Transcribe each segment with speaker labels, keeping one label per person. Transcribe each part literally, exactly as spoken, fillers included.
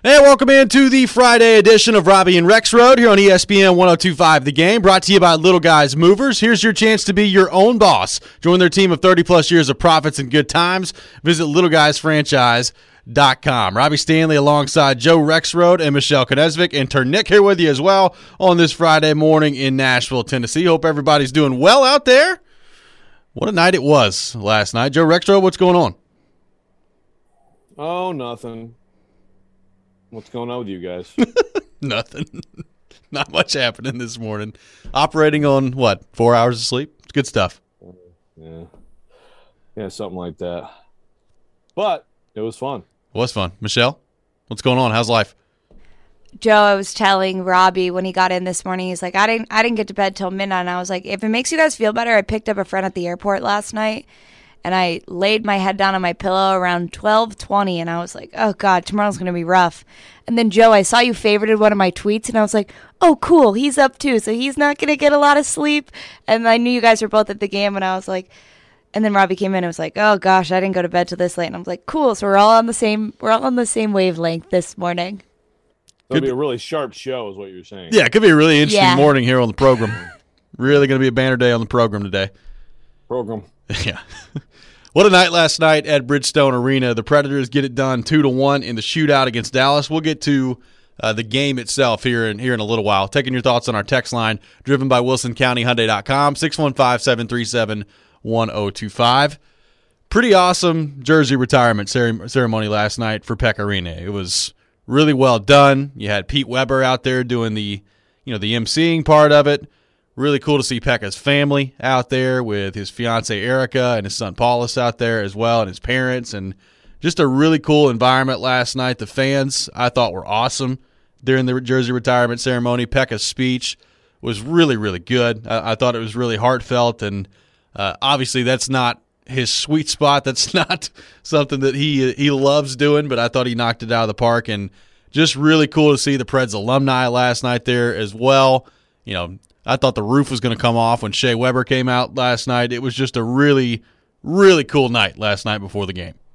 Speaker 1: Hey, welcome into the Friday edition of Robbie and Rex Road here on E S P N one oh two point five The Game, brought to you by Little Guys Movers. Here's your chance to be your own boss. Join their team of thirty-plus years of profits and good times. Visit little guys franchise dot com. Robbie Stanley alongside Joe Rexrode and Michelle Konezvik, and turn Nick here with you as well on this Friday morning in Nashville, Tennessee. Hope everybody's doing well out there. What a night it was last night. Joe Rexrode, what's going on?
Speaker 2: Oh, nothing. What's going on with you guys?
Speaker 1: Nothing. Not much happening this morning. Operating on, what, four hours of sleep? It's good stuff.
Speaker 2: Yeah. Yeah, something like that. But it was fun.
Speaker 1: It was fun. Michelle, what's going on? How's life?
Speaker 3: Joe, I was telling Robbie when he got in this morning, he's like, I didn't I didn't get to bed till midnight. And I was like, if it makes you guys feel better, I picked up a friend at the airport last night. And I laid my head down on my pillow around twelve twenty, and I was like, oh, God, tomorrow's going to be rough. And then, Joe, I saw you favorited one of my tweets, and I was like, oh, cool, he's up too, so he's not going to get a lot of sleep. And I knew you guys were both at the game, and I was like, and then Robbie came in and was like, oh, gosh, I didn't go to bed till this late. And I was like, cool, so we're all on the same, we're all on the same wavelength this morning.
Speaker 2: It'll be a really sharp show is what you're saying.
Speaker 1: Yeah, it could be a really interesting
Speaker 3: Yeah.
Speaker 1: morning here on the program. Really going to be a banner day on the program today.
Speaker 2: Program.
Speaker 1: Yeah. What a night last night at Bridgestone Arena. The Predators get it done two to one in the shootout against Dallas. We'll get to uh, the game itself here in, here in a little while. Taking your thoughts on our text line, driven by Wilson County Hyundai dot com, six one five, seven three seven, one oh two five. Pretty awesome jersey retirement ceremony last night for Pekka Rinne. It was really well done. You had Pete Weber out there doing the, you know, the emceeing part of it. Really cool to see Pekka's family out there with his fiancée Erica and his son Paulus out there as well, and his parents, and just a really cool environment last night. The fans, I thought, were awesome during the jersey retirement ceremony. Pekka's speech was really, really good. I, I thought it was really heartfelt, and uh, obviously that's not his sweet spot. That's not something that he he loves doing, but I thought he knocked it out of the park, and just really cool to see the Preds alumni last night there as well. You know, I thought the roof was going to come off when Shea Weber came out last night. It was just a really, really cool night last night before the game.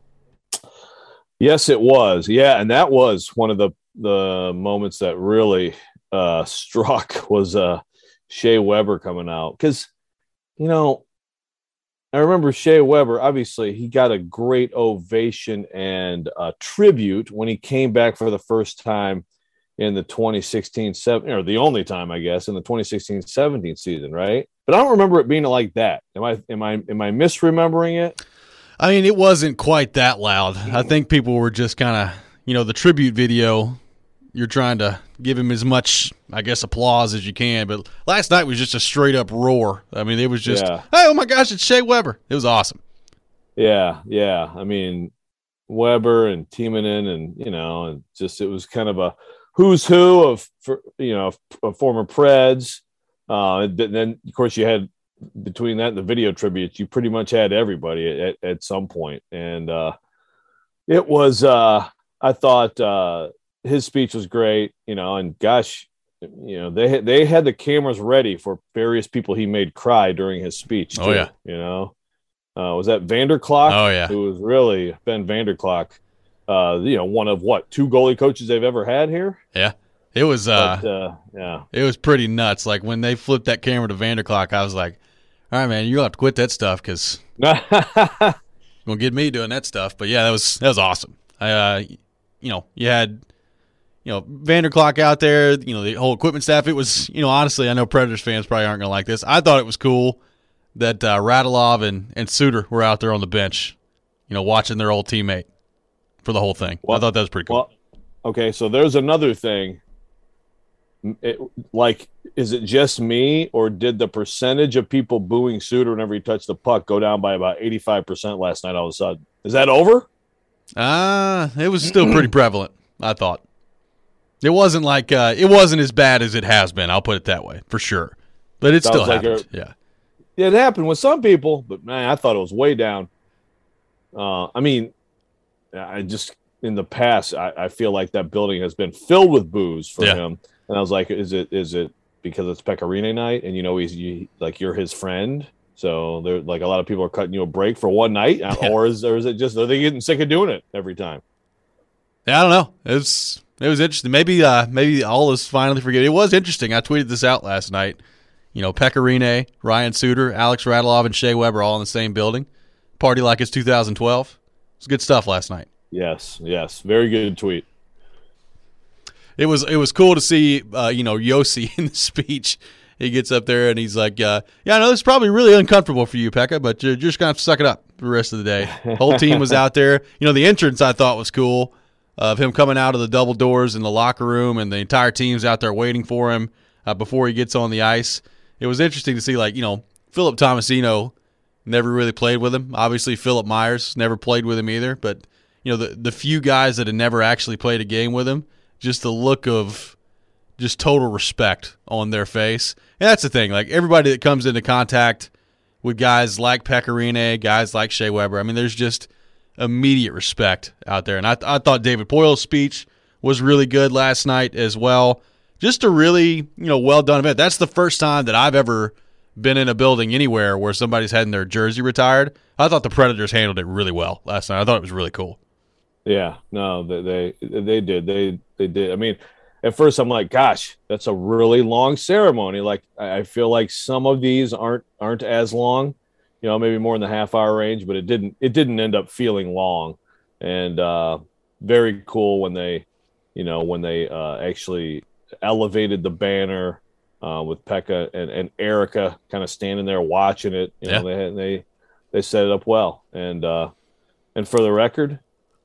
Speaker 2: Yes, it was. Yeah, and that was one of the, the moments that really uh, struck was uh, Shea Weber coming out. Because, you know, I remember Shea Weber, obviously, he got a great ovation and uh, tribute when he came back for the first time in the twenty sixteen seventeen, or the only time, I guess, in the twenty sixteen seventeen season, right? But I don't remember it being like that. Am I am I am I misremembering it?
Speaker 1: I mean, it wasn't quite that loud. I think people were just kind of, you know, the tribute video, you're trying to give him as much, I guess, applause as you can. But last night was just a straight up roar. I mean, it was just,
Speaker 2: Yeah.
Speaker 1: hey, oh my gosh, it's Shea Weber. It was awesome.
Speaker 2: Yeah, yeah. I mean, Weber and Timonen, and you know, and just it was kind of a who's who of, for, you know, of former Preds. Uh, and then, of course, you had between that and the video tributes, you pretty much had everybody at, at some point. And uh, it was, uh, I thought uh, his speech was great, you know, and gosh, you know, they had, they had the cameras ready for various people he made cry during his speech, too,
Speaker 1: Oh, yeah.
Speaker 2: you know. Uh, was that Vanderklok?
Speaker 1: Oh, yeah.
Speaker 2: Who was really Ben Vanderklok. Uh, you know, one of what, two goalie coaches they've ever had here.
Speaker 1: Yeah. It was uh,
Speaker 2: But, uh yeah,
Speaker 1: it was pretty nuts. Like when they flipped that camera to Vanderklok, I was like, all right, man, you'll have to quit that stuff because you're gonna get me doing that stuff. But yeah, that was that was awesome. I, uh, you know, you had you know Vanderklok out there, you know, the whole equipment staff. It was, you know, honestly, I know Predators fans probably aren't gonna like this. I thought it was cool that uh, Radulov and and Suter were out there on the bench, you know, watching their old teammate for the whole thing.
Speaker 2: Well,
Speaker 1: I thought that was pretty cool.
Speaker 2: Well, okay, so there's another thing. It, like, is it just me, or did the percentage of people booing Suter whenever he touched the puck go down by about eighty-five percent last night all of a sudden? Is that over?
Speaker 1: Uh, it was still pretty prevalent, I thought. It wasn't like uh, it wasn't as bad as it has been, I'll put it that way, for sure. But it still
Speaker 2: Sounds like
Speaker 1: happened.
Speaker 2: a-
Speaker 1: yeah.
Speaker 2: It happened with some people, but man, I thought it was way down. Uh, I mean, I just in the past, I, I feel like that building has been filled with booze for
Speaker 1: Yeah.
Speaker 2: him, and I was like, is it is it because it's Pekka Rinne night, and you know he's you, like you're his friend, so they're like a lot of people are cutting you a break for one night,
Speaker 1: Yeah.
Speaker 2: or is or is it just are they getting sick of doing it every time?
Speaker 1: Yeah, I don't know. It was it was interesting. Maybe uh, maybe all is finally forgiven. It was interesting. I tweeted this out last night. You know, Pekka Rinne, Ryan Suter, Alex Radulov, and Shea Weber all in the same building. Party like it's two thousand twelve. It's good stuff last night.
Speaker 2: Yes, yes. Very good tweet.
Speaker 1: It was it was cool to see, uh, you know, Yossi in the speech. He gets up there and he's like, uh, yeah, I know this is probably really uncomfortable for you, Pekka, but you're just going to have to suck it up the rest of the day. The whole team was out there. You know, the entrance I thought was cool of him coming out of the double doors in the locker room, and the entire team's out there waiting for him uh, before he gets on the ice. It was interesting to see, like, you know, Philip Tomasino never really played with him. Obviously, Philip Myers never played with him either. But, you know, the, the few guys that had never actually played a game with him, just the look of just total respect on their face. And that's the thing. Like, everybody that comes into contact with guys like Pekka Rinne, guys like Shea Weber, I mean, there's just immediate respect out there. And I, I thought David Poyle's speech was really good last night as well. Just a really, you know, well-done event. That's the first time that I've ever been in a building anywhere where somebody's having their jersey retired. I thought the Predators handled it really well last night. I thought it was really cool.
Speaker 2: Yeah, no, they they, they did. They they did. I mean, at first I'm like, gosh, that's a really long ceremony. Like, I feel like some of these aren't aren't as long, you know, maybe more in the half hour range, but it didn't it didn't end up feeling long. And uh, very cool when they, you know, when they uh, actually elevated the banner uh, with Pekka and, and Erica kind of standing there watching it. You
Speaker 1: yeah.
Speaker 2: know, they they they set it up well. And uh, and for the record,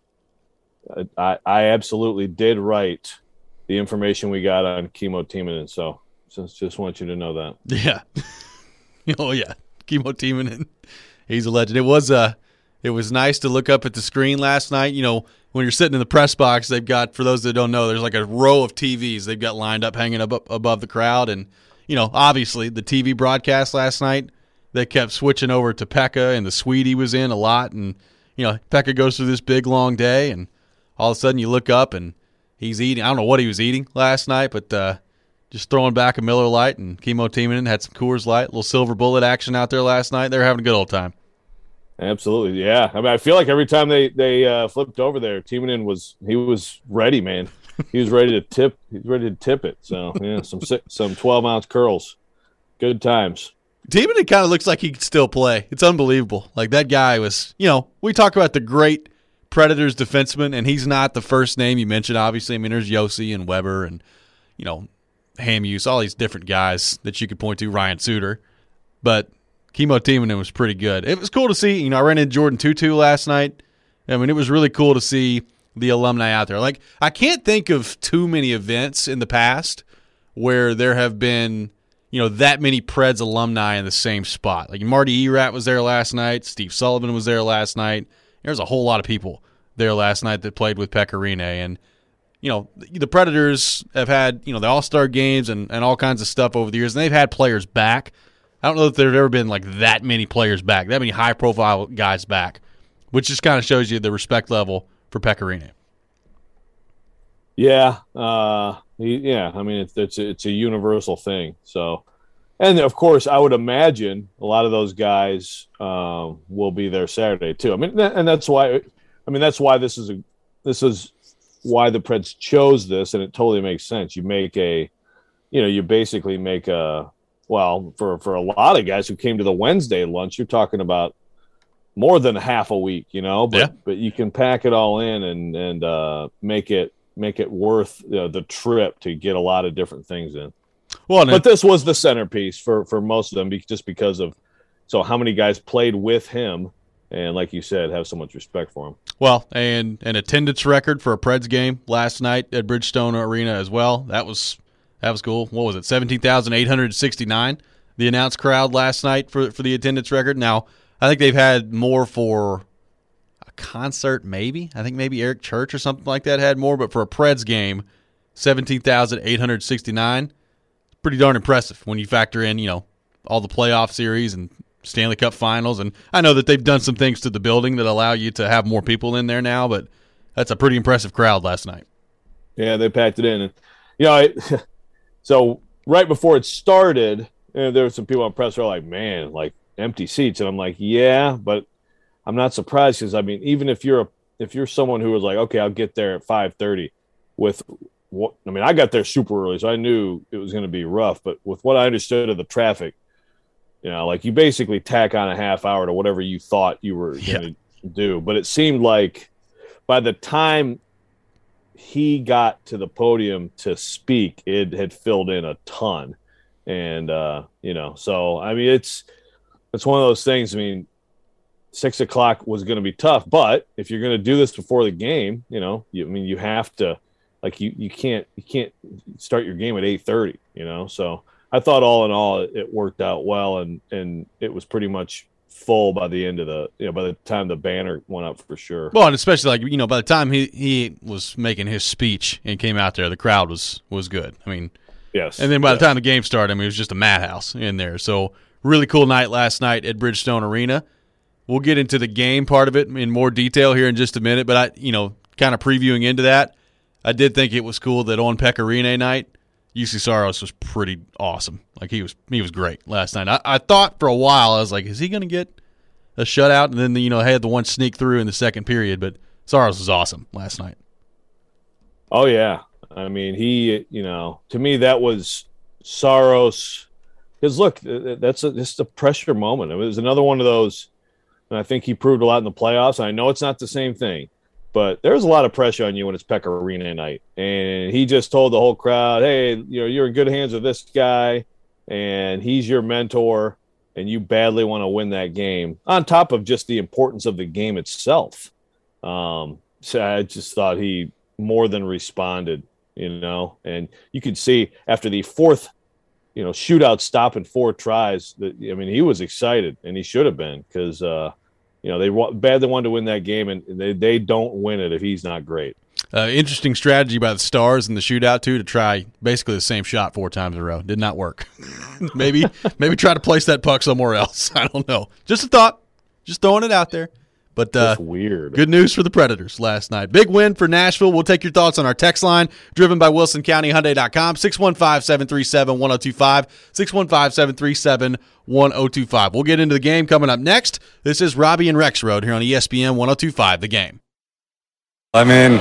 Speaker 2: I I absolutely did write the information we got on Kimmo Timonen. So just just want you to know that.
Speaker 1: Yeah. Oh yeah, Kimmo Timonen. He's a legend. It was uh it was nice to look up at the screen last night. You know, when you're sitting in the press box, they've got, for those that don't know, there's like a row of T Vs they've got lined up, hanging up, up above the crowd. And, you know, obviously the T V broadcast last night, they kept switching over to Pekka, and the suite he was in a lot. And, you know, Pekka goes through this big, long day, and all of a sudden you look up and he's eating. I don't know what he was eating last night, but uh, just throwing back a Miller Lite, and Kimmo Timonen had some Coors Light, a little Silver Bullet action out there last night. They were having a good old time.
Speaker 2: Absolutely, yeah. I mean, I feel like every time they they uh, flipped over there, Timonen was he was ready, man. He was ready to tip. He was ready to tip it. So yeah, some some twelve ounce curls, good times.
Speaker 1: Timonen kind of looks like he could still play. It's unbelievable. Like, that guy was. You know, we talk about the great Predators defenseman, and he's not the first name you mentioned. Obviously, I mean, there's Yossi and Weber and, you know, Hamhuis, all these different guys that you could point to. Ryan Suter, but Kimmo Timonen was pretty good. It was cool to see. You know, I ran into Jordan Tutu last night. I mean, it was really cool to see the alumni out there. Like, I can't think of too many events in the past where there have been, you know, that many Preds alumni in the same spot. Like, Marty Erat was there last night. Steve Sullivan was there last night. There's a whole lot of people there last night that played with Pekka Rinne. And, you know, the Predators have had, you know, the All-Star games and, and all kinds of stuff over the years, and they've had players back. I don't know if there have ever been like that many players back, that many high-profile guys back, which just kind of shows you the respect level for Pekka Rinne.
Speaker 2: Yeah, uh, yeah. I mean, it's it's a, it's a universal thing. So, and of course, I would imagine a lot of those guys uh, will be there Saturday too. I mean, and that's why. I mean, that's why this is a this is why the Preds chose this, and it totally makes sense. You make a, you know, you basically make a. Well, for, for a lot of guys who came to the Wednesday lunch, you're talking about more than half a week, you know. But
Speaker 1: yeah.
Speaker 2: but you can pack it all in and and uh, make it make it worth you know, the trip to get a lot of different things in.
Speaker 1: Well,
Speaker 2: but this was the centerpiece for for most of them, just because of so how many guys played with him, and like you said, have so much respect for him.
Speaker 1: Well, and an attendance record for a Preds game last night at Bridgestone Arena as well. That was. That was cool. What was it, seventeen thousand eight hundred sixty-nine, the announced crowd last night for for the attendance record? Now, I think they've had more for a concert maybe. I think maybe Eric Church or something like that had more, but for a Preds game, seventeen thousand eight hundred sixty-nine, pretty darn impressive when you factor in, you know, all the playoff series and Stanley Cup finals. And I know that they've done some things to the building that allow you to have more people in there now, but that's a pretty impressive crowd last night.
Speaker 2: Yeah, they packed it in. And, you know, it So right before it started, you know, there were some people on press who were like, man, like empty seats. And I'm like, yeah, but I'm not surprised because, I mean, even if you're a if you're someone who was like, okay, I'll get there at five thirty with what, I mean, I got there super early, so I knew it was going to be rough, but with what I understood of the traffic, you know, like you basically tack on a half hour to whatever you thought you were
Speaker 1: Yeah.
Speaker 2: going to do. But it seemed like by the time he got to the podium to speak, it had filled in a ton. And, uh, you know, so, I mean, it's, it's one of those things. I mean, six o'clock was going to be tough, but if you're going to do this before the game, you know, you, I mean, you have to, like, you, you can't, you can't start your game at eight thirty, you know? So I thought all in all, it, it worked out well, and, and it was pretty much full by the end of the, you know, by the time the banner went up for sure.
Speaker 1: Well, and especially like, you know, by the time he, he was making his speech and came out there, the crowd was, was good. I mean,
Speaker 2: Yes.
Speaker 1: and then by
Speaker 2: yes.
Speaker 1: the time the game started, I mean, it was just a madhouse in there. So really cool night last night at Bridgestone Arena. We'll get into the game part of it in more detail here in just a minute, but I, you know, kind of previewing into that, I did think it was cool that on Pecorine night, U C Saros was pretty awesome. Like he was, he was great last night. I, I thought for a while, I was like, is he going to get a shutout? And then, you know, had the one sneak through in the second period, but Saros was awesome last night.
Speaker 2: Oh yeah. I mean, he, you know, to me, that was Saros. Because look, that's a, just a pressure moment. It was another one of those, and I think he proved a lot in the playoffs. I know it's not the same thing, but there's a lot of pressure on you when it's Pecorine night. And he just told the whole crowd, hey, you know, you're in good hands with this guy, and he's your mentor, and you badly want to win that game, on top of just the importance of the game itself. Um, so I just thought he more than responded, you know, and you could see after the fourth, you know, shootout stop in four tries that, I mean, he was excited, and he should have been, because, uh, you know, they want badly wanted to win that game, and they, they don't win it if he's not great.
Speaker 1: Uh, interesting strategy by the Stars in the shootout, too, to try basically the same shot four times in a row. Did not work. maybe maybe try to place that puck somewhere else. I don't know. Just a thought. Just throwing it out there. But uh,
Speaker 2: That's weird.
Speaker 1: Good news for the Predators last night. Big win for Nashville. We'll take your thoughts on our text line, driven by Wilson County Hyundai dot com, six one five, seven three seven, one oh two five, six one five, seven three seven, one oh two five. We'll get into the game coming up next. This is Robbie and Rex Road here on E S P N one oh two five, The Game.
Speaker 4: I mean,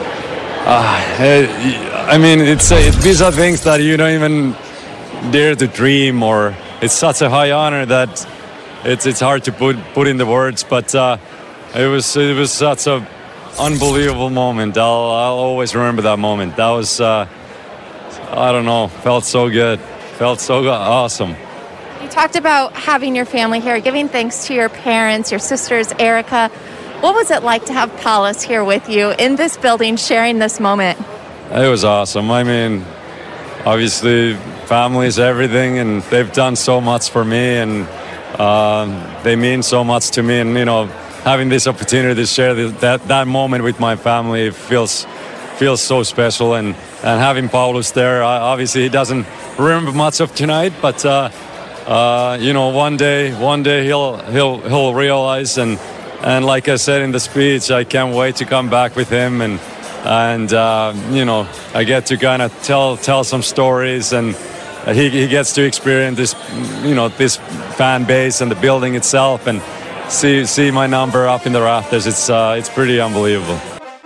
Speaker 4: uh, I mean, it's uh, it, these are things that you don't even dare to dream, or it's such a high honor that it's it's hard to put put in the words. But uh, it was it was such a unbelievable moment. I'll I'll always remember that moment. That was uh, I don't know, felt so good, felt so go- awesome.
Speaker 5: You talked about having your family here, giving thanks to your parents, your sisters, Erica. What was it like to have Paulus here with you in this building, sharing this moment?
Speaker 4: It was awesome. I mean, obviously, family is everything, and they've done so much for me, and um, they mean so much to me. And, you know, having this opportunity to share the, that, that moment with my family feels feels so special. And, and having Paulus there, uh, obviously, he doesn't remember much of tonight, but, uh, uh, you know, one day, one day he'll, he'll, he'll realize. And, and like I said in the speech, I can't wait to come back with him, and and uh, you know, I get to kind of tell tell some stories, and he, he gets to experience this, you know, this fan base and the building itself, and see see my number up in the rafters. It's uh, it's pretty unbelievable.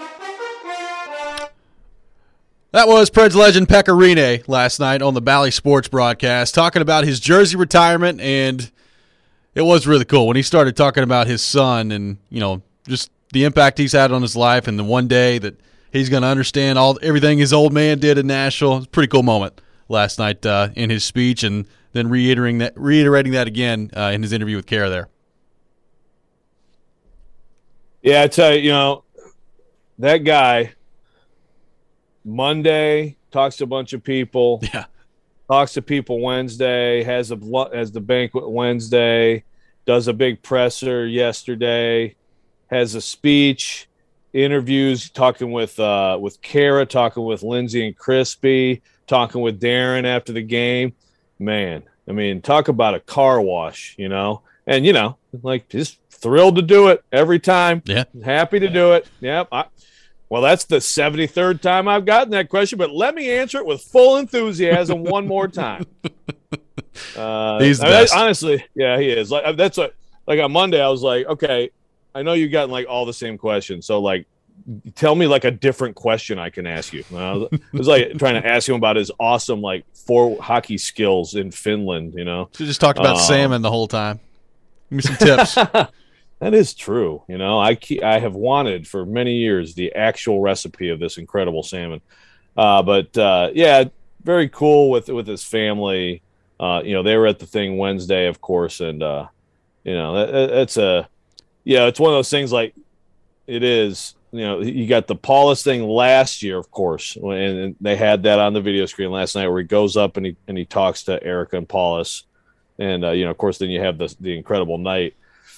Speaker 1: That was Preds legend Pekka Rinne last night on the Bally Sports broadcast, talking about his jersey retirement, and it was really cool when he started talking about his son and, you know, just the impact he's had on his life, and the one day that he's going to understand all everything his old man did in Nashville. It's a pretty cool moment last night uh, in his speech, and then reiterating that reiterating that again uh, in his interview with Kara there.
Speaker 2: Yeah, I tell you, you know, that guy, Monday, talks to a bunch of people.
Speaker 1: Yeah.
Speaker 2: Talks to people Wednesday, has a has the banquet Wednesday, does a big presser yesterday, has a speech, interviews, talking with uh, with Kara, talking with Lindsay and Crispy, talking with Darren after the game. Man, I mean, talk about a car wash, you know? And, you know, like, just thrilled to do it every time.
Speaker 1: Yeah.
Speaker 2: Happy to do it. Yep. I, Well, that's the seventy-third time I've gotten that question, but let me answer it with full enthusiasm one more time. Uh,
Speaker 1: He's the
Speaker 2: I mean,
Speaker 1: best.
Speaker 2: honestly, yeah, he is. Like that's what, like on Monday, I was like, okay, I know you've gotten like all the same questions. So like, tell me like a different question I can ask you. Uh, it was like trying to ask him about his awesome like four hockey skills in Finland. You know,
Speaker 1: so just talked about um, salmon the whole time. Give me some tips.
Speaker 2: That is true. You know, I keep, I have wanted for many years the actual recipe of this incredible salmon. Uh, but uh, yeah, very cool with with his family. Uh, you know, they were at the thing Wednesday, of course, and uh, you know, that, that's a yeah, it's one of those things. Like it is. You know, you got the Paulus thing last year, of course, and they had that on the video screen last night where he goes up and he and he talks to Erica and Paulus, and uh, you know, of course, then you have the the incredible night.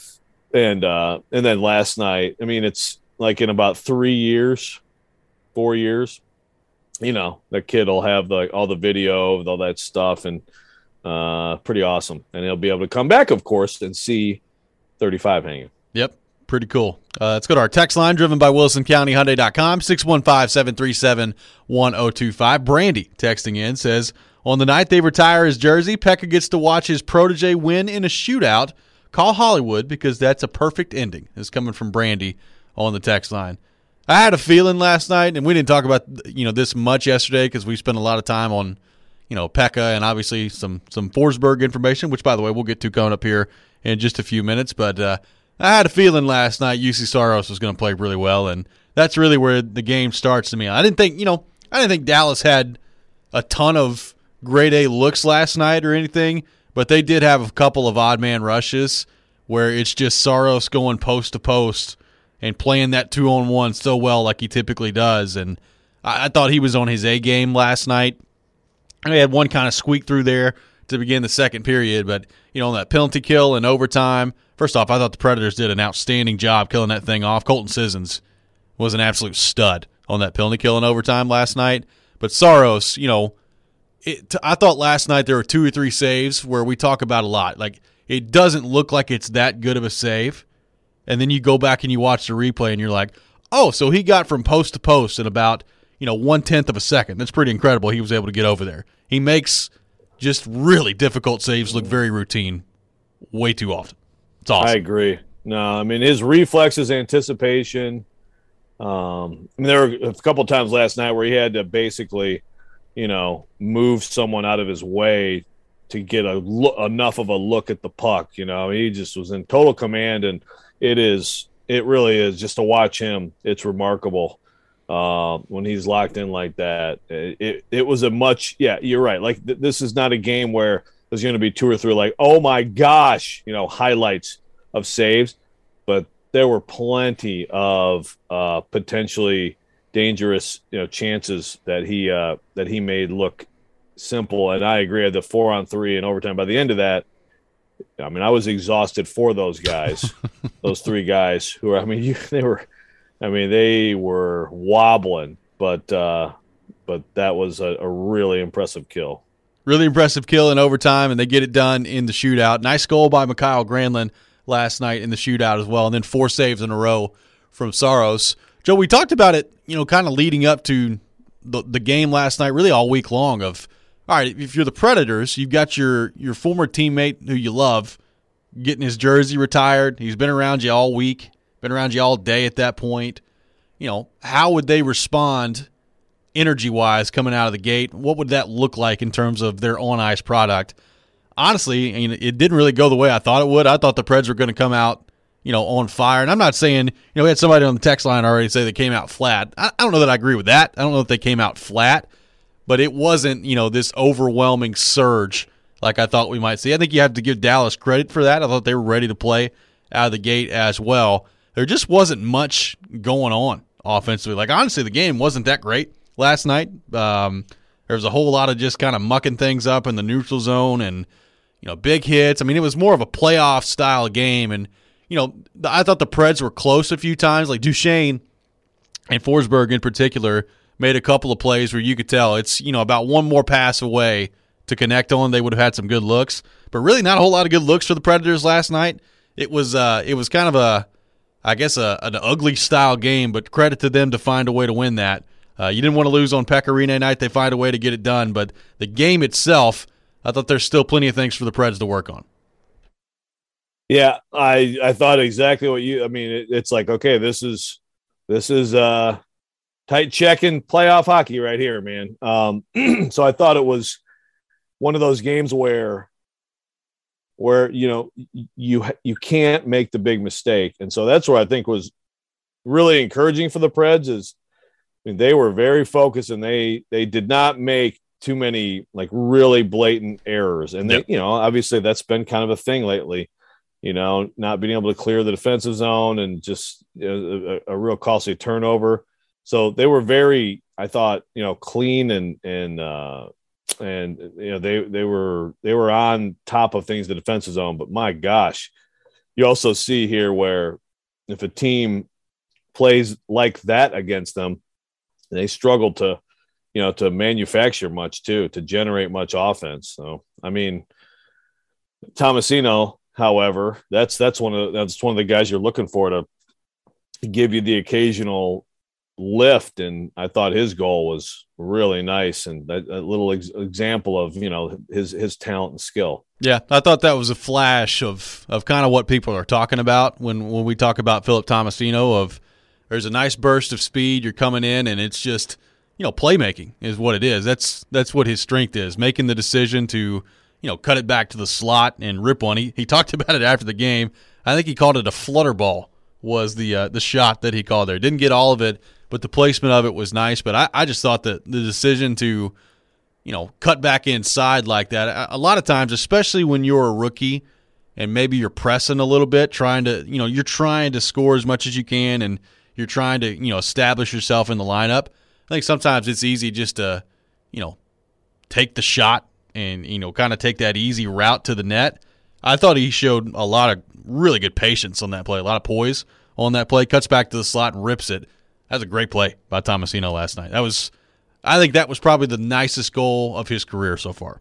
Speaker 2: And uh, and then last night, I mean, it's like in about three years, four years, you know, the kid will have the, all the video of all that stuff, and uh, pretty awesome. And he'll be able to come back, of course, and see thirty-five hanging.
Speaker 1: Yep, pretty cool. Uh, let's go to our text line, driven by Wilson County Hyundai dot com, six one five, seven three seven, one zero two five. Brandy texting in says, on the night they retire his jersey, Pekka gets to watch his protege win in a shootout. Call Hollywood because that's a perfect ending. This is coming from Brandy on the text line. I had a feeling last night, and we didn't talk about you know this much yesterday because we spent a lot of time on you know Pekka and obviously some some Forsberg information, which by the way we'll get to coming up here in just a few minutes. But uh, I had a feeling last night U C Saros was going to play really well, and that's really where the game starts to me. I didn't think you know I didn't think Dallas had a ton of grade A looks last night or anything. But they did have a couple of odd man rushes where it's just Saros going post to post and playing that two on one so well like he typically does. And I, I thought he was on his A game last night. I had one kind of squeak through there to begin the second period, but you know, on that penalty kill in overtime, first off, I thought the Predators did an outstanding job killing that thing off. Colton Sissons was an absolute stud on that penalty kill in overtime last night. But Saros, you know, It, I thought last night there were two or three saves where we talk about a lot. Like, it doesn't look like it's that good of a save. And then you go back and you watch the replay and you're like, oh, so he got from post to post in about, you know, one-tenth of a second. That's pretty incredible. He was able to get over there. He makes just really difficult saves look very routine way too often. It's awesome.
Speaker 2: I agree. No, I mean, his reflexes, anticipation. Um, I mean, there were a couple of times last night where he had to basically – you know, move someone out of his way to get a look, enough of a look at the puck. You know, he just was in total command, and it is, it really is just to watch him. It's remarkable uh, when he's locked in like that. It, it, it was a much, yeah, you're right. Like th- this is not a game where there's going to be two or three like, oh my gosh, you know, highlights of saves, but there were plenty of uh, potentially dangerous, you know, chances that he uh, that he made look simple. And I agree, the four on three in overtime. By the end of that, I mean, I was exhausted for those guys, those three guys who are. I mean, you, they were, I mean, they were wobbling, but uh, but that was a, a really impressive kill.
Speaker 1: Really impressive kill in overtime, and they get it done in the shootout. Nice goal by Mikhail Granlund last night in the shootout as well, and then four saves in a row from Saros. Joe, we talked about it, you know, kind of leading up to the, the game last night, really all week long of, all right, if you're the Predators, you've got your, your former teammate who you love getting his jersey retired. He's been around you all week, been around you all day at that point. You know, how would they respond energy-wise coming out of the gate? What would that look like in terms of their on-ice product? Honestly, I mean, it didn't really go the way I thought it would. I thought the Preds were going to come out, you know, on fire. And I'm not saying, you know, we had somebody on the text line already say they came out flat. I, I don't know that I agree with that. I don't know if they came out flat, but it wasn't, you know, this overwhelming surge like I thought we might see. I think you have to give Dallas credit for that. I thought they were ready to play out of the gate as well. There just wasn't much going on offensively. Like, honestly, the game wasn't that great last night. Um, there was a whole lot of just kind of mucking things up in the neutral zone and, you know, big hits. I mean, it was more of a playoff style game. And, you know, I thought the Preds were close a few times. Like Duchesne and Forsberg in particular made a couple of plays where you could tell it's, you know, about one more pass away to connect on. They would have had some good looks, but really not a whole lot of good looks for the Predators last night. It was uh, it was kind of a, I guess, a, an ugly style game, but credit to them to find a way to win that. Uh, you didn't want to lose on Pekka Rinne night. They find a way to get it done, but the game itself, I thought there's still plenty of things for the Preds to work on.
Speaker 2: Yeah, I I thought exactly what you. I mean, it, it's like, okay, this is this is uh, tight checking playoff hockey right here, man. Um, so I thought it was one of those games where where you know you you can't make the big mistake, and so that's what I think was really encouraging for the Preds. Is I mean, they were very focused, and they they did not make too many like really blatant errors, and they, yep. you know, obviously that's been kind of a thing lately. You know, not being able to clear the defensive zone and just you know, a, a real costly turnover. So they were very, I thought, you know, clean and and uh, and you know they they were they were on top of things the defensive zone. But my gosh, you also see here where if a team plays like that against them, they struggle to, you know, to manufacture much too, to generate much offense. So I mean, Tomasino. However, that's that's one of that's one of the guys you're looking for to give you the occasional lift, and I thought his goal was really nice and that, a little ex- example of you know his his talent and skill.
Speaker 1: Yeah, I thought that was a flash of of kind of what people are talking about when when we talk about Philip Tomasino. Of there's a nice burst of speed, you're coming in, and it's just you know playmaking is what it is. That's that's what his strength is, making the decision to. You know, cut it back to the slot and rip one. He, he talked about it after the game. I think he called it a flutter ball was the uh, the shot that he called there. Didn't get all of it, but the placement of it was nice. But I, I just thought that the decision to, you know, cut back inside like that, a lot of times, especially when you're a rookie and maybe you're pressing a little bit, trying to, you know, you're trying to score as much as you can and you're trying to, you know, establish yourself in the lineup. I think sometimes it's easy just to, you know, take the shot and, you know, kind of take that easy route to the net. I thought he showed a lot of really good patience on that play, a lot of poise on that play, cuts back to the slot and rips it. That was a great play by Tomasino last night. That was, I think that was probably the nicest goal of his career so far.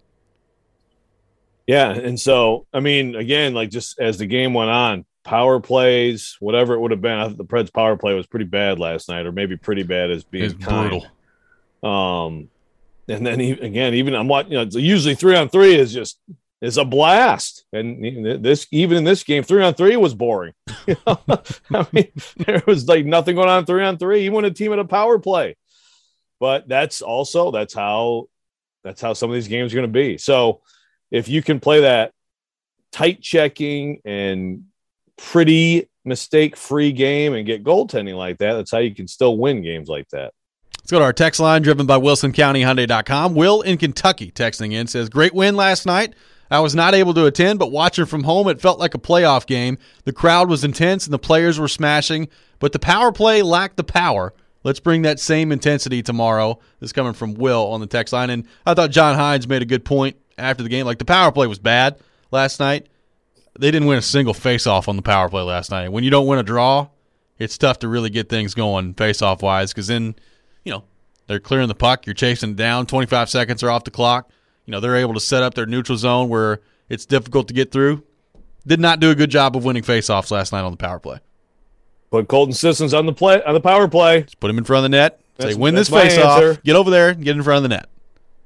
Speaker 2: Yeah, and so, I mean, again, like just as the game went on, power plays, whatever it would have been, I thought the Preds' power play was pretty bad last night, or maybe pretty bad as being
Speaker 1: it's
Speaker 2: kind.
Speaker 1: brutal.
Speaker 2: Um, And then again, even I'm watching. You know, usually three on three is just is a blast. And this, even in this game, three on three was boring. You know? I mean, there was like nothing going on three on three. Even when a team had a power play. But that's also that's how that's how some of these games are going to be. So if you can play that tight checking and pretty mistake-free game and get goaltending like that, that's how you can still win games like that.
Speaker 1: Let's go to our text line driven by Wilson County Hyundai dot com. Will in Kentucky texting in says, great win last night. I was not able to attend, but watching from home, it felt like a playoff game. The crowd was intense and the players were smashing, but the power play lacked the power. Let's bring that same intensity tomorrow. This is coming from Will on the text line. And I thought John Hines made a good point after the game. Like the power play was bad last night. They didn't win a single face-off on the power play last night. When you don't win a draw, it's tough to really get things going face-off wise because then – you know, they're clearing the puck. You're chasing it down. twenty-five seconds are off the clock. You know, they're able to set up their neutral zone where it's difficult to get through. Did not do a good job of winning faceoffs last night on the power play.
Speaker 2: Put Colton Sissons on the play on the power play.
Speaker 1: Just put him in front of the net. Say,
Speaker 2: That's,
Speaker 1: win this
Speaker 2: that's
Speaker 1: faceoff. Get over there and get in front of the net.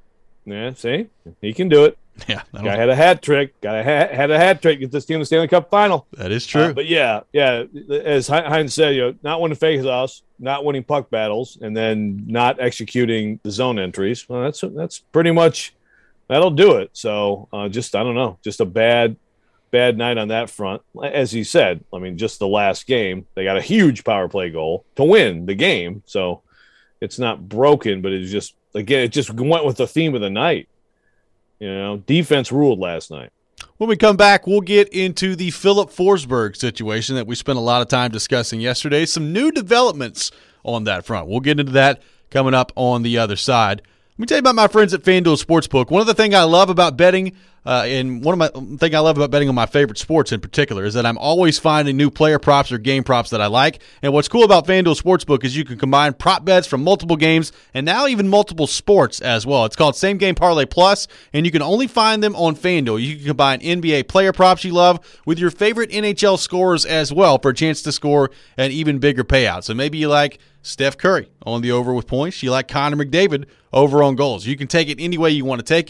Speaker 2: Yeah, see? He can do it.
Speaker 1: Yeah.
Speaker 2: Guy had a hat trick. Guy ha- had a hat trick. Get this team to the Stanley Cup final.
Speaker 1: That is true.
Speaker 2: Uh, but yeah, yeah, as Hines said, you know, not winning faceoffs, not winning puck battles, and then not executing the zone entries. Well, that's that's pretty much that'll do it. So uh, just I don't know, just a bad bad night on that front. As he said, I mean, just the last game, they got a huge power play goal to win the game. So it's not broken, but it's just again, it just went with the theme of the night. You know, defense ruled last night.
Speaker 1: When we come back, we'll get into the Philip Forsberg situation that we spent a lot of time discussing yesterday. Some new developments on that front. We'll get into that coming up on the other side. Let me tell you about my friends at FanDuel Sportsbook. One of the things I love about betting, uh, and one of my thing I love about betting on my favorite sports in particular, is that I'm always finding new player props or game props that I like. And what's cool about FanDuel Sportsbook is you can combine prop bets from multiple games and now even multiple sports as well. It's called Same Game Parlay Plus, and you can only find them on FanDuel. You can combine N B A player props you love with your favorite N H L scorers as well for a chance to score an even bigger payout. So maybe you like Steph Curry on the over with points. You like Connor McDavid over on goals. You can take it any way you want to take it.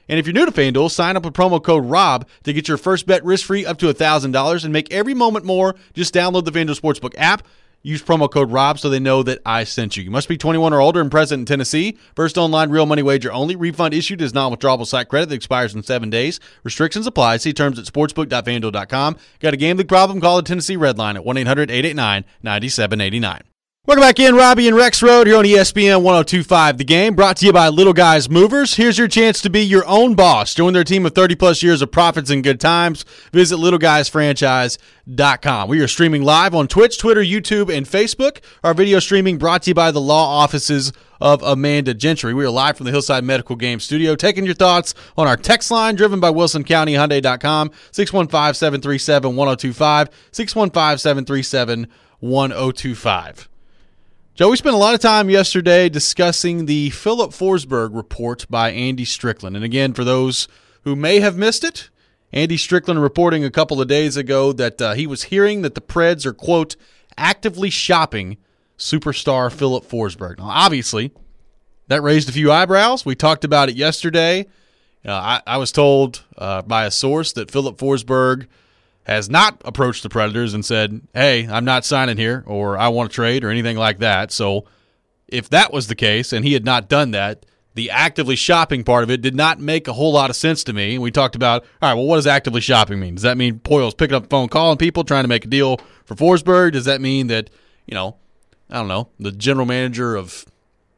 Speaker 1: And if you're new to FanDuel, sign up with promo code ROB to get your first bet risk-free up to one thousand dollars and make every moment more. Just download the FanDuel Sportsbook app. Use promo code ROB so they know that I sent you. You must be twenty-one or older and present in Tennessee. First online real money wager only. Refund issued is non-withdrawable site credit that expires in seven days. Restrictions apply. See terms at sportsbook dot fanduel dot com. Got a gambling problem? Call the Tennessee Red Line at one eight hundred eight eight nine nine seven eight nine. Welcome back in, Robbie and Rex Road here on E S P N one oh two point five The Game, brought to you by Little Guys Movers. Here's your chance to be your own boss. Join their team of thirty-plus years of profits and good times. Visit little guys franchise dot com. We are streaming live on Twitch, Twitter, YouTube, and Facebook. Our video streaming brought to you by the law offices of Amanda Gentry. We are live from the Hillside Medical Game Studio, taking your thoughts on our text line, driven by Wilson County Hyundai dot com, six one five, seven three seven, one oh two five, six one five, seven three seven, one oh two five. Joe, we spent a lot of time yesterday discussing the Philip Forsberg report by Andy Strickland. And again, for those who may have missed it, Andy Strickland reporting a couple of days ago that uh, he was hearing that the Preds are, quote, actively shopping superstar Philip Forsberg. Now, obviously, that raised a few eyebrows. We talked about it yesterday. Uh, I, I was told uh, by a source that Philip Forsberg has not approached the Predators and said, hey, I'm not signing here, or I want to trade, or anything like that. So if that was the case and he had not done that, the actively shopping part of it did not make a whole lot of sense to me. And we talked about, all right, well, what does actively shopping mean? Does that mean Poyle's picking up the phone, calling people, trying to make a deal for Forsberg? Does that mean that, you know, I don't know, the general manager of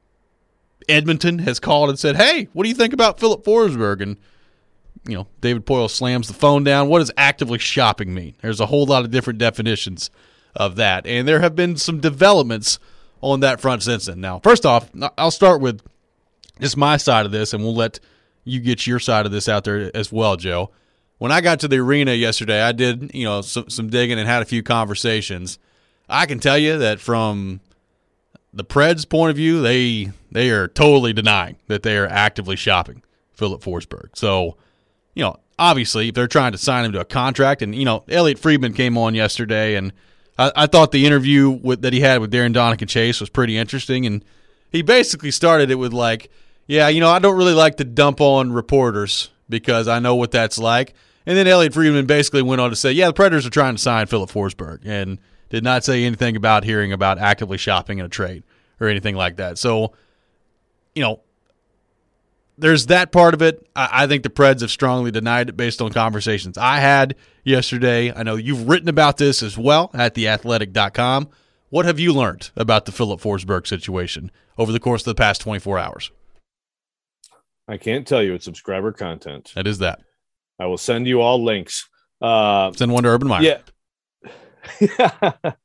Speaker 1: Edmonton has called and said, hey, what do you think about Philip Forsberg? And you know, David Poyle slams the phone down. What does actively shopping mean? There's a whole lot of different definitions of that. And there have been some developments on that front since then. Now, first off, I'll start with just my side of this, and we'll let you get your side of this out there as well, Joe. When I got to the arena yesterday, I did, you know, some, some digging and had a few conversations. I can tell you that from the Preds' point of view, they they are totally denying that they are actively shopping Philip Forsberg. So, you know, obviously, if they're trying to sign him to a contract, and, you know, Elliot Friedman came on yesterday, and I, I thought the interview with, that he had with Darren Donick Chase was pretty interesting, and he basically started it with, like, yeah, you know, I don't really like to dump on reporters because I know what that's like. And then Elliot Friedman basically went on to say, yeah, the Predators are trying to sign Philip Forsberg, and did not say anything about hearing about actively shopping in a trade or anything like that. So, you know, there's that part of it. I, I think the Preds have strongly denied it based on conversations I had yesterday. I know you've written about this as well at the athletic dot com. What have you learned about the Philip Forsberg situation over the course of the past twenty-four hours?
Speaker 2: I can't tell you. It's subscriber content.
Speaker 1: That is that.
Speaker 2: I will send you all links. Uh,
Speaker 1: Send one to Urban Meyer.
Speaker 2: Yeah. That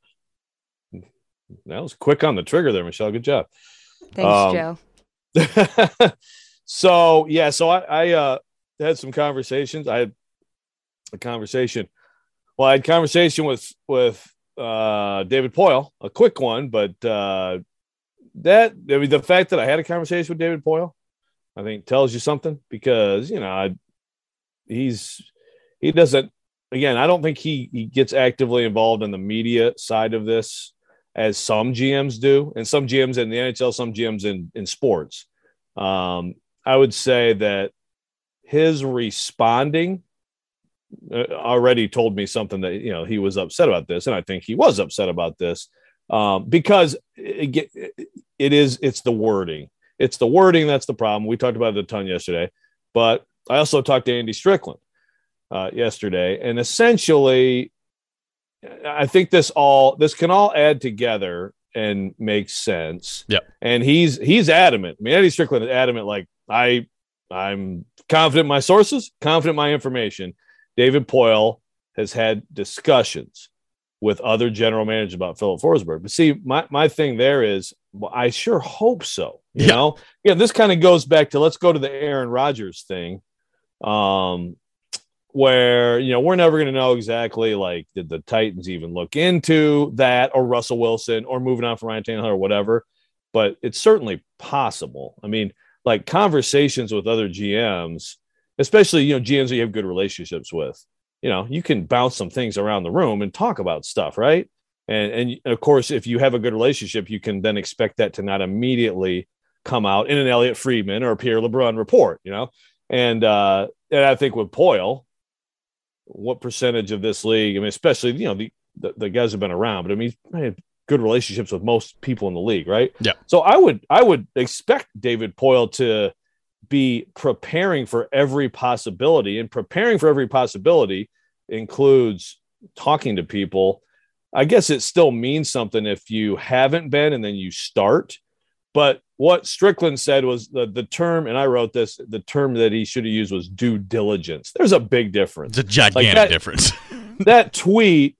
Speaker 2: was quick on the trigger there, Michelle. Good job.
Speaker 3: Thanks,
Speaker 2: um,
Speaker 3: Joe.
Speaker 2: So, yeah, so I, I uh, had some conversations. I had a conversation. Well, I had a conversation with, with uh, David Poyle, a quick one, but uh, that, I mean, the fact that I had a conversation with David Poyle, I think tells you something, because, you know, I, he's, he doesn't, again, I don't think he, he gets actively involved in the media side of this as some G Ms do, and some G Ms in the N H L, some G Ms in, in sports. Um, I would say that his responding uh, already told me something that, you know, he was upset about this. And I think he was upset about this um, because it, it is, it's the wording. It's the wording. That's the problem. We talked about it a ton yesterday, but I also talked to Andy Strickland uh, yesterday, and essentially I think this all, this can all add together and makes sense.
Speaker 1: Yeah.
Speaker 2: And he's, he's adamant. I mean, Andy Strickland is adamant. Like, I, I'm confident in my sources, confident in my information. David Poyle has had discussions with other general managers about Philip Forsberg. But see, my, my thing there is, well, I sure hope so. You
Speaker 1: yeah.
Speaker 2: know, yeah, this kind of goes back to, let's go to the Aaron Rodgers thing. Um, where, you know, we're never going to know exactly, like, did the Titans even look into that, or Russell Wilson, or moving on from Ryan Tannehill or whatever, but it's certainly possible. I mean, like, conversations with other G Ms, especially, you know, G Ms that you have good relationships with, you know, you can bounce some things around the room and talk about stuff, right? And, and of course, if you have a good relationship, you can then expect that to not immediately come out in an Elliot Friedman or a Pierre LeBrun report, you know? And uh, and I think with Poile, what percentage of this league? I mean, especially you know the the, the guys have been around, but I mean, I have good relationships with most people in the league, right?
Speaker 1: Yeah.
Speaker 2: So I would I would expect David Poile to be preparing for every possibility, and preparing for every possibility includes talking to people. I guess it still means something if you haven't been and then you start. But what Strickland said was the, the term, and I wrote this, the term that he should have used was due diligence. There's a big difference.
Speaker 1: It's a gigantic
Speaker 2: like that,
Speaker 1: difference.
Speaker 2: That tweet,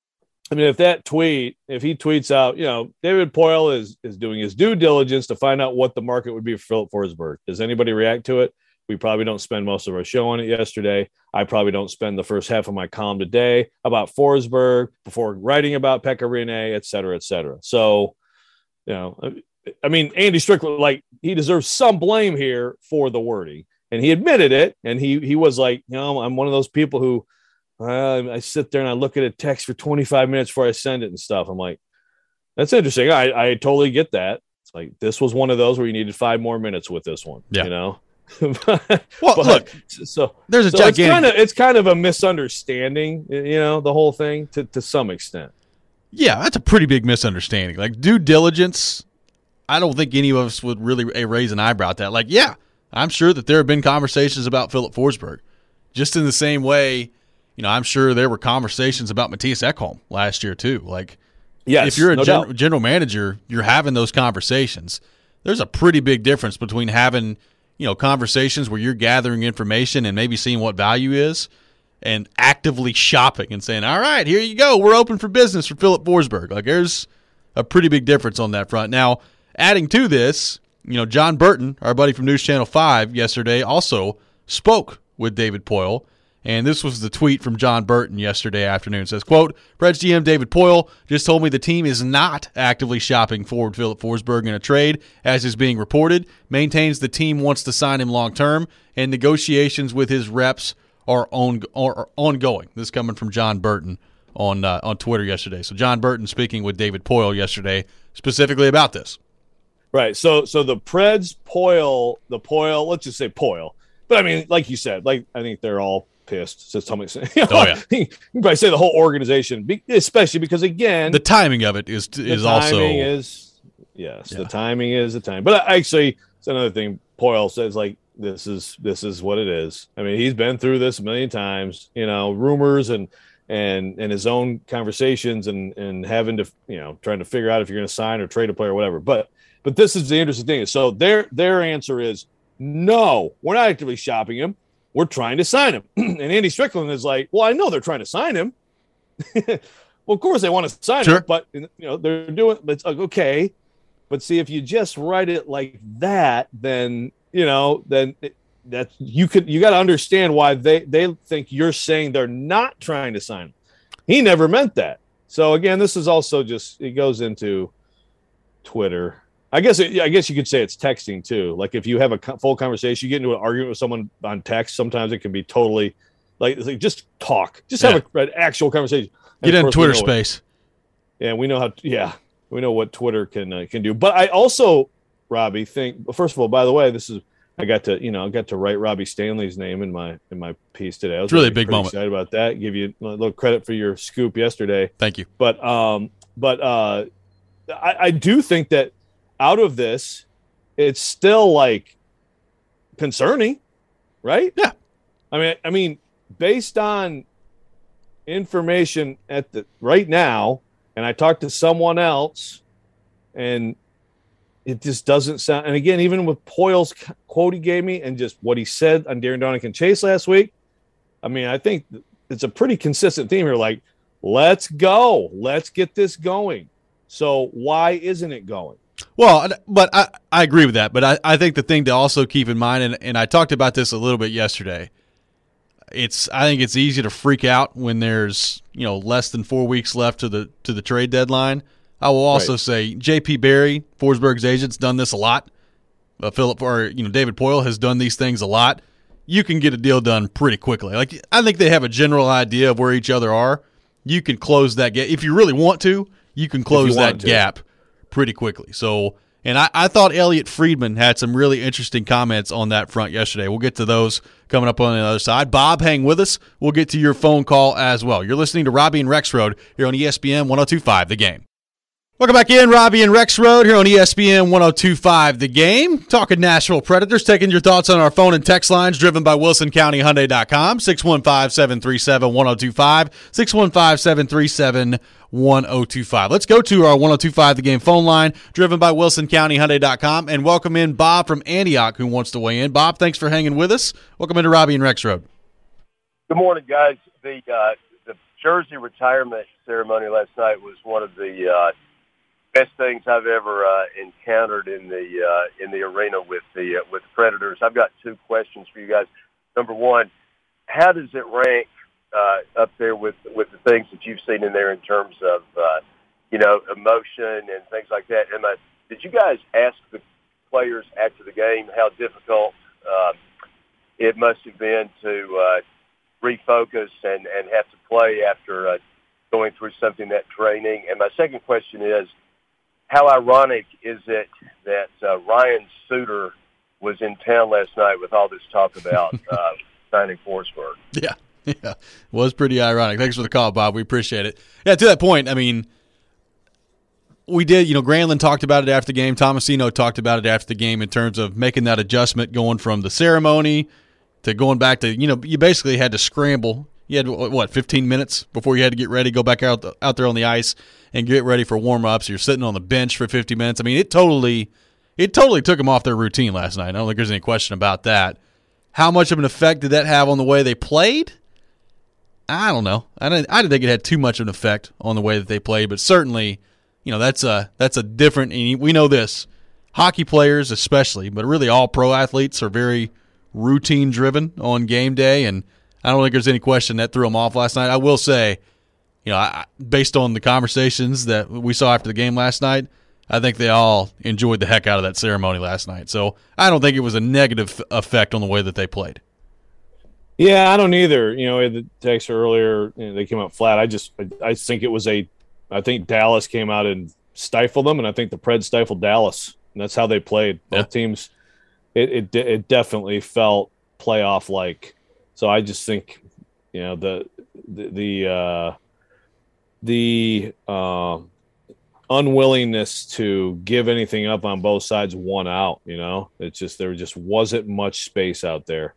Speaker 2: I mean, if that tweet, if he tweets out, you know, David Poile is is doing his due diligence to find out what the market would be for Philip Forsberg. Does anybody react to it? We probably don't spend most of our show on it yesterday. I probably don't spend the first half of my column today about Forsberg before writing about Pekka Rinne, et cetera, et cetera. So, you know, I mean, Andy Strickland, like, he deserves some blame here for the wording. And he admitted it. And he he was like, you know, I'm one of those people who uh, I sit there and I look at a text for twenty-five minutes before I send it and stuff. I'm like, that's interesting. I, I totally get that. It's like, this was one of those where you needed five more minutes with this one,
Speaker 1: yeah.
Speaker 2: you know?
Speaker 1: well,
Speaker 2: but,
Speaker 1: look,
Speaker 2: so
Speaker 1: there's a
Speaker 2: so
Speaker 1: gigantic.
Speaker 2: It's kind of it's kind of a misunderstanding, you know, the whole thing to, to some extent.
Speaker 1: Yeah, that's a pretty big misunderstanding. Like, due diligence, I don't think any of us would really raise an eyebrow at that. Like, yeah, I'm sure that there have been conversations about Philip Forsberg, just in the same way. You know, I'm sure there were conversations about Matthias Ekholm last year too. Like,
Speaker 2: yes,
Speaker 1: if you're a
Speaker 2: no
Speaker 1: gen- general manager, you're having those conversations. There's a pretty big difference between having, you know, conversations where you're gathering information and maybe seeing what value is, and actively shopping and saying, all right, here you go. We're open for business for Philip Forsberg. Like, there's a pretty big difference on that front. Now, adding to this, you know, John Burton, our buddy from News Channel five yesterday, also spoke with David Poile. And this was the tweet from John Burton yesterday afternoon. It says, quote, Preds G M David Poile just told me the team is not actively shopping forward Philip Forsberg in a trade, as is being reported. Maintains the team wants to sign him long-term, and negotiations with his reps are, on, are ongoing. This is coming from John Burton on uh, on Twitter yesterday. So John Burton speaking with David Poile yesterday specifically about this.
Speaker 2: Right. So so the Preds, Poile, the Poile, let's just say Poile. But, I mean, like you said, like I think they're all pissed. So somebody saying, you know,
Speaker 1: oh yeah,
Speaker 2: you can probably say the whole organization, especially because again,
Speaker 1: the timing of it is is
Speaker 2: the
Speaker 1: also
Speaker 2: timing is yes,
Speaker 1: yeah.
Speaker 2: the timing is the time. But actually, it's another thing. Poile says like this is this is what it is. I mean, he's been through this a million times. You know, rumors and and and his own conversations and and having to you know trying to figure out if you're going to sign or trade a player or whatever. But but this is the interesting thing. So their their answer is no, we're not actively shopping him. We're trying to sign him. And Andy Strickland is like, well, I know they're trying to sign him. Well, of course they want to sign
Speaker 1: sure.
Speaker 2: him, but you know they're doing. But it's like, okay, but see if you just write it like that, then you know, then it, that you could you got to understand why they they think you're saying they're not trying to sign him. He never meant that. So again, this is also just it goes into Twitter. I guess it, I guess you could say it's texting too. Like if you have a co- full conversation, you get into an argument with someone on text. Sometimes it can be totally like, like just talk, just have
Speaker 1: yeah.
Speaker 2: a, an actual conversation.
Speaker 1: Get in Twitter space.
Speaker 2: It. Yeah, we know how. Yeah, we know what Twitter can uh, can do. But I also, Robbie, think first of all. By the way, this is I got to you know I got to write Robbie Stanley's name in my in my piece today. I was
Speaker 1: it's really, really a big
Speaker 2: pretty
Speaker 1: moment.
Speaker 2: Excited about that. Give you a little credit for your scoop yesterday.
Speaker 1: Thank you.
Speaker 2: But um, but uh, I, I do think that. Out of this, it's still like concerning, right?
Speaker 1: Yeah.
Speaker 2: I mean, I mean, based on information at the right now, and I talked to someone else, and it just doesn't sound. And again, even with Poile's quote he gave me, and just what he said on Darren Donick and Chase last week, I mean, I think it's a pretty consistent theme here. Like, let's go, let's get this going. So why isn't it going?
Speaker 1: Well, but I, I agree with that. But I, I think the thing to also keep in mind, and, and I talked about this a little bit yesterday, it's I think it's easy to freak out when there's you know less than four weeks left to the to the trade deadline. I will also right. say J P Barry, Forsberg's agent's done this a lot. Uh, Philip or you know David Poile has done these things a lot. You can get a deal done pretty quickly. Like I think they have a general idea of where each other are. You can close that gap if you really want to. You can close
Speaker 2: you
Speaker 1: that
Speaker 2: to.
Speaker 1: gap pretty quickly. So And I, I thought Elliot Friedman had some really interesting comments on that front yesterday. We'll get to those coming up on the other side. Bob, hang with us. We'll get to your phone call as well. You're listening to Robbie and Rexrode here on E S P N one oh two point five The Game. Welcome back in, Robbie and Rexrode here on E S P N one oh two point five The Game. Talking Nashville Predators, taking your thoughts on our phone and text lines, driven by Wilson County Hyundai dot com, six one five, seven three seven, one oh two five, six one five, seven three seven, one oh two five. Let's go to our one oh two point five The Game phone line, driven by Wilson County Hyundai dot com, and welcome in Bob from Antioch, who wants to weigh in. Bob, thanks for hanging with us. Welcome into Robbie and Rexrode.
Speaker 6: Good morning, guys. The uh, the jersey retirement ceremony last night was one of the uh, best things I've ever uh, encountered in the uh, in the arena with the uh, with the Predators. I've got two questions for you guys. Number one, how does it rank uh, up there with with the things that you've seen in there in terms of uh, you know emotion and things like that? And uh, did you guys ask the players after the game how difficult uh, it must have been to uh, refocus and, and have to play after uh, going through something that training? And my second question is, how ironic is it that uh, Ryan Suter was in town last night with all this talk about uh, signing Forsberg?
Speaker 1: Yeah, yeah, it was pretty ironic. Thanks for the call, Bob. We appreciate it. Yeah, to that point, I mean, we did, you know, Granlund talked about it after the game. Tomasino talked about it after the game in terms of making that adjustment, going from the ceremony to going back to, you know, you basically had to scramble. You had, what, fifteen minutes before you had to get ready, go back out out there on the ice and get ready for warm-ups. You're sitting on the bench for fifty minutes. I mean, it totally it totally took them off their routine last night. I don't think there's any question about that. How much of an effect did that have on the way they played? I don't know. I didn't, I didn't think it had too much of an effect on the way that they played, but certainly, you know, that's a, that's a different – we know this. Hockey players especially, but really all pro athletes are very routine-driven on game day, and – I don't think there's any question that threw them off last night. I will say, you know, I, based on the conversations that we saw after the game last night, I think they all enjoyed the heck out of that ceremony last night. So I don't think it was a negative effect on the way that they played.
Speaker 2: Yeah, I don't either. You know, the text earlier, you know, they came out flat. I just, I, I think it was a, I think Dallas came out and stifled them, and I think the Preds stifled Dallas, and that's how they played. Both yeah. teams, it, it it definitely felt playoff-like. So I just think, you know, the the the, uh, the uh, unwillingness to give anything up on both sides won out. You know, it's just there just wasn't much space out there,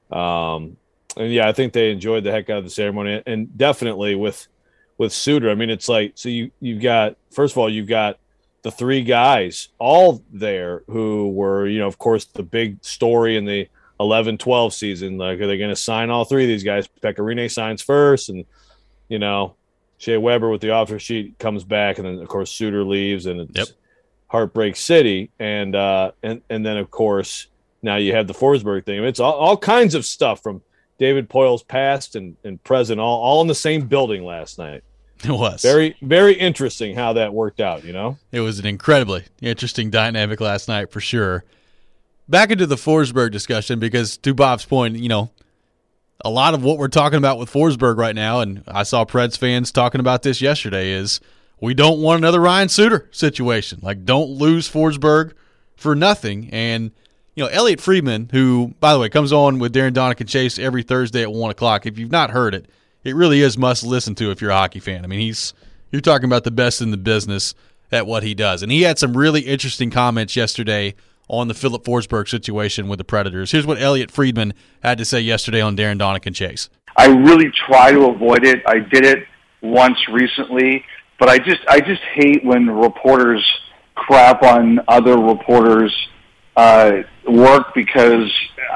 Speaker 2: um, and yeah, I think they enjoyed the heck out of the ceremony, and definitely with with Suter. I mean, it's like so you you've got first of all you've got the three guys all there who were, you know, of course the big story in the eleven twelve season. Like, are they going to sign all three of these guys? Pekka Rinne signs first, and, you know, Shea Weber with the offer sheet comes back, and then, of course, Suter leaves, and it's yep. Heartbreak City. And, uh, and and then, of course, now you have the Forsberg thing. It's all, all kinds of stuff from David Poyle's past and, and present, all, all in the same building last night.
Speaker 1: It was.
Speaker 2: Very, very interesting how that worked out, you know?
Speaker 1: It was an incredibly interesting dynamic last night for sure. Back into the Forsberg discussion, because to Bob's point, you know, a lot of what we're talking about with Forsberg right now, and I saw Preds fans talking about this yesterday, is we don't want another Ryan Suter situation. Like, don't lose Forsberg for nothing. And, you know, Elliot Friedman, who, by the way, comes on with Darren Donick and Chase every Thursday at one o'clock. If you've not heard it, it really is must listen to if you're a hockey fan. I mean, he's you're talking about the best in the business at what he does. And he had some really interesting comments yesterday on the Philip Forsberg situation with the Predators. Here's what Elliot Friedman had to say yesterday on Darren Donick and Chase.
Speaker 7: I really try to avoid it. I did it once recently, but I just I just hate when reporters crap on other reporters' uh, work because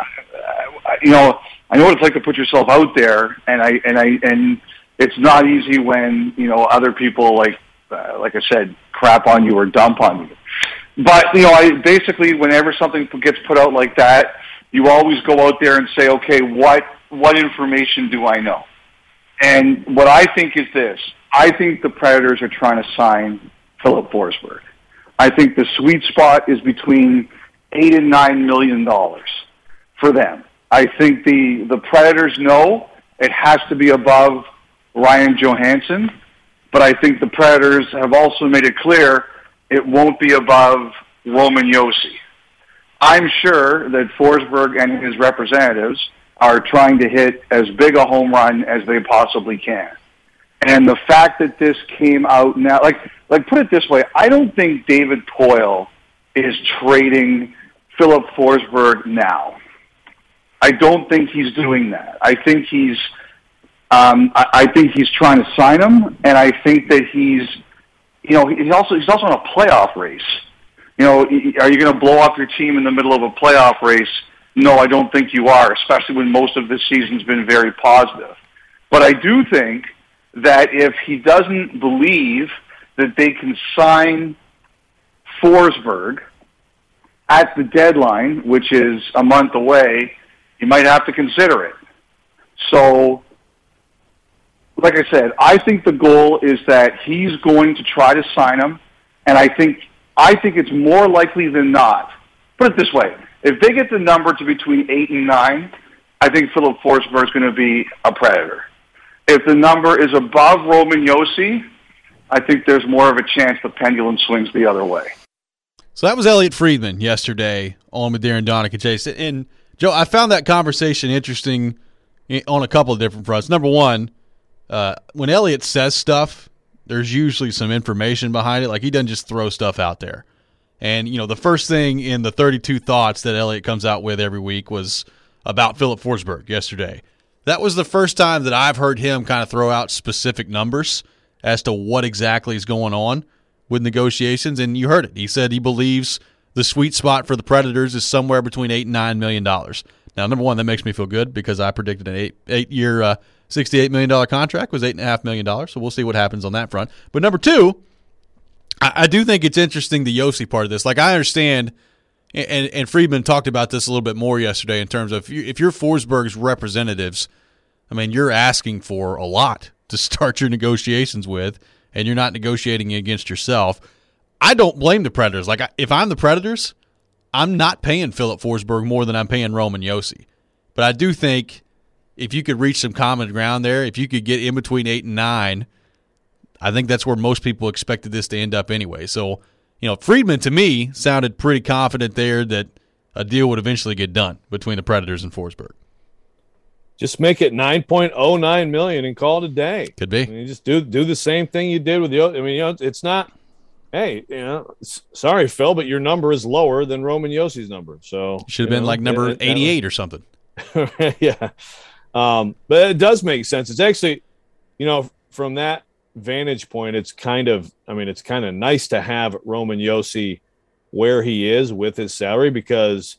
Speaker 7: uh, you know I know what it's like to put yourself out there, and I and I and it's not easy when you know other people like uh, like I said crap on you or dump on you. But, you know, I basically, whenever something gets put out like that, you always go out there and say, okay, what what information do I know? And what I think is this. I think the Predators are trying to sign Philip Forsberg. I think the sweet spot is between eight and nine million dollars for them. I think the, the Predators know it has to be above Ryan Johansson, but I think the Predators have also made it clear it won't be above Roman Josi. I'm sure that Forsberg and his representatives are trying to hit as big a home run as they possibly can. And the fact that this came out now, like, like put it this way, I don't think David Poile is trading Philip Forsberg now. I don't think he's doing that. I think he's, um, I, I think he's trying to sign him, and I think that he's, you know, he's also he's also in a playoff race. You know, are you going to blow up your team in the middle of a playoff race? No, I don't think you are, especially when most of this season's been very positive. But I do think that if he doesn't believe that they can sign Forsberg at the deadline, which is a month away, he might have to consider it. So, like I said, I think the goal is that he's going to try to sign him, and I think I think it's more likely than not. Put it this way. If they get the number to between eight and nine, I think Philip Forsberg is going to be a Predator. If the number is above Roman Josi, I think there's more of a chance the pendulum swings the other way.
Speaker 1: So that was Elliot Friedman yesterday on with Darren Donick and Chase. And, Joe, I found that conversation interesting on a couple of different fronts. Number one, uh, when Elliot says stuff, there's usually some information behind it. Like, he doesn't just throw stuff out there. And, you know, the first thing in the thirty-two thoughts that Elliot comes out with every week was about Philip Forsberg yesterday. That was the first time that I've heard him kind of throw out specific numbers as to what exactly is going on with negotiations, and you heard it. He said he believes the sweet spot for the Predators is somewhere between eight and nine million dollars. Now, number one, that makes me feel good because I predicted an eight eight year, uh, sixty-eight million dollar contract was eight and a half million dollars. So we'll see what happens on that front. But number two, I, I do think it's interesting the Josi part of this. Like, I understand, and and Friedman talked about this a little bit more yesterday in terms of if, you, if you're Forsberg's representatives, I mean, you're asking for a lot to start your negotiations with, and you're not negotiating against yourself. I don't blame the Predators. Like, if I'm the Predators, I'm not paying Philip Forsberg more than I'm paying Roman Josi. But I do think if you could reach some common ground there, if you could get in between eight and nine, I think that's where most people expected this to end up anyway. So, you know, Friedman, to me, sounded pretty confident there that a deal would eventually get done between the Predators and Forsberg.
Speaker 2: Just make it nine point oh nine million dollars and call it a day.
Speaker 1: Could be.
Speaker 2: I mean, you just do do the same thing you did with the. I mean, you know, it's not. Hey, you know, sorry, Phil, but your number is lower than Roman Josi's number. So
Speaker 1: should have been
Speaker 2: know,
Speaker 1: like number
Speaker 2: it, it,
Speaker 1: eighty-eight or something.
Speaker 2: Yeah, um, but it does make sense. It's actually, you know, from that vantage point, it's kind of. I mean, it's kind of nice to have Roman Josi where he is with his salary because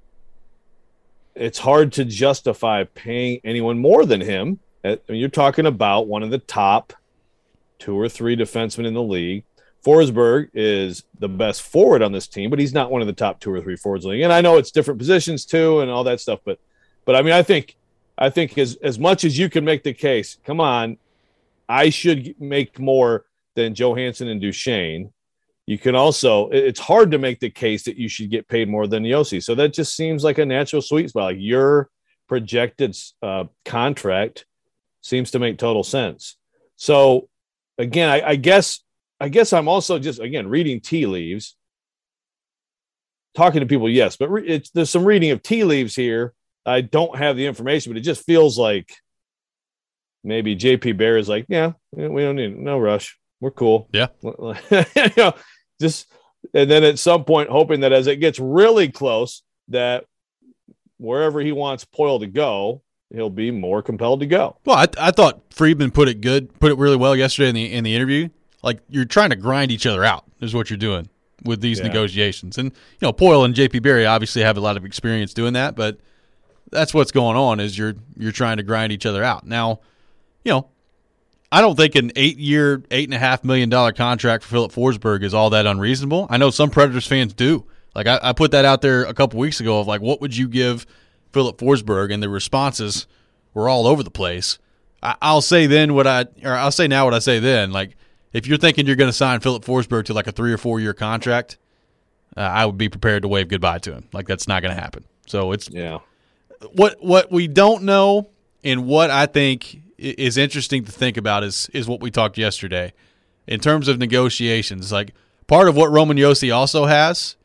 Speaker 2: it's hard to justify paying anyone more than him. I mean, you're talking about one of the top two or three defensemen in the league. Forsberg is the best forward on this team, but he's not one of the top two or three forwards in the league. And I know it's different positions too and all that stuff, but but I mean, I think I think as as much as you can make the case, come on, I should make more than Johansson and Duchesne. You can also, it's hard to make the case that you should get paid more than Josi. So that just seems like a natural sweet spot. Like your projected uh, contract seems to make total sense. So again, I, I guess, I guess I'm also just, again, reading tea leaves, talking to people. Yes, but re- it's, there's some reading of tea leaves here. I don't have the information, but it just feels like maybe J P Bear is like, yeah, we don't need no rush. We're cool.
Speaker 1: Yeah.
Speaker 2: you know, just, and then at some point, hoping that as it gets really close, that wherever he wants Poile to go, he'll be more compelled to go.
Speaker 1: Well, I, I thought Friedman put it good, put it really well yesterday in the in the interview. Like, you're trying to grind each other out is what you're doing with these yeah. negotiations. And, you know, Poile and J P Barry obviously have a lot of experience doing that, but that's what's going on is you're you're trying to grind each other out. Now, you know, I don't think an eight-year, eight and a half million dollar contract for Philip Forsberg is all that unreasonable. I know some Predators fans do. Like, I, I put that out there a couple weeks ago of like, what would you give Philip Forsberg? And the responses were all over the place. I, I'll say then what I, or I'll say now what I say then. Like, if you're thinking you're going to sign Philip Forsberg to like a three or four year contract, uh, I would be prepared to wave goodbye to him. Like, that's not going to happen. So it's
Speaker 2: yeah.
Speaker 1: What what we don't know and what I think is interesting to think about is is what we talked yesterday in terms of negotiations. Like, part of what Roman Josi also has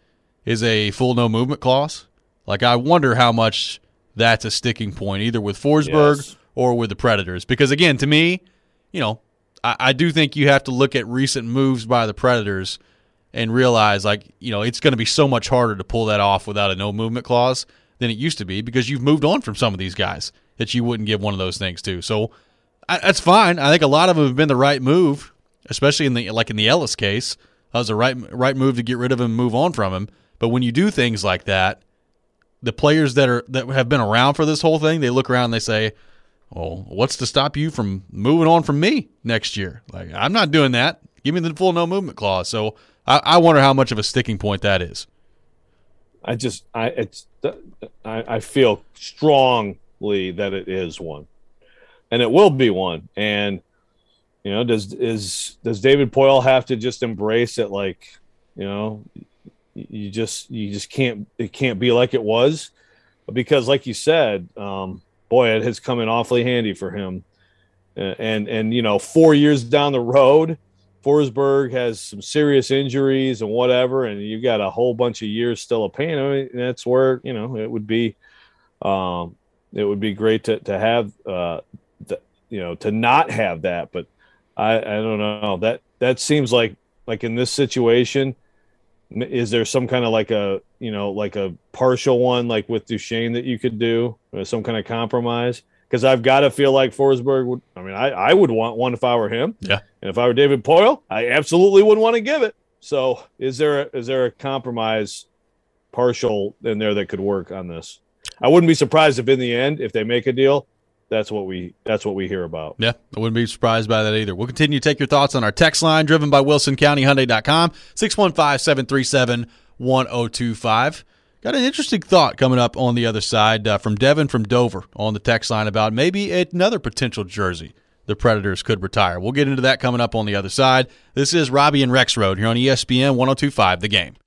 Speaker 1: is a full no movement clause. Like, I wonder how much that's a sticking point, either with Forsberg
Speaker 2: Yes.
Speaker 1: or with the Predators. Because, again, to me, you know, I, I do think you have to look at recent moves by the Predators and realize, like, you know, it's going to be so much harder to pull that off without a no movement clause than it used to be, because you've moved on from some of these guys that you wouldn't give one of those things to. So I, that's fine. I think a lot of them have been the right move, especially in the like in the Ellis case. That was the right right move to get rid of him and move on from him. But when you do things like that, the players that are that have been around for this whole thing, they look around and they say, well, what's to stop you from moving on from me next year? Like, I'm not doing that. Give me the full no movement clause. So I, I wonder how much of a sticking point that is.
Speaker 2: I just I it's I, I feel strongly that it is one, and it will be one. And you know, does is does David Poile have to just embrace it? Like, you know, you just you just can't it can't be like it was, because like you said, um, boy, it has come in awfully handy for him. Uh, and and you know, four years down the road, Forsberg has some serious injuries and whatever, and you got a whole bunch of years still of pain. I mean, that's where, you know, it would be, um, it would be great to to have, uh, the, you know, to not have that. But I, I don't know, that that seems like like in this situation, is there some kind of like a, you know, like a partial one, like with Duchesne, that you could do, or some kind of compromise? Because I've got to feel like Forsberg would. I mean, I, I would want one if I were him.
Speaker 1: Yeah.
Speaker 2: And if I were David Poile, I absolutely wouldn't want to give it. So is there a, is there a compromise partial in there that could work on this? I wouldn't be surprised if in the end, if they make a deal, that's what we that's what we hear about.
Speaker 1: Yeah, I wouldn't be surprised by that either. We'll continue to take your thoughts on our text line, driven by Wilson County Hyundai dot com, six one five, seven three seven, one oh two five. Got an interesting thought coming up on the other side uh, from Devin from Dover on the text line about maybe another potential jersey the Predators could retire. We'll get into that coming up on the other side. This is Robbie and Rex Road here on E S P N one oh two point five The Game.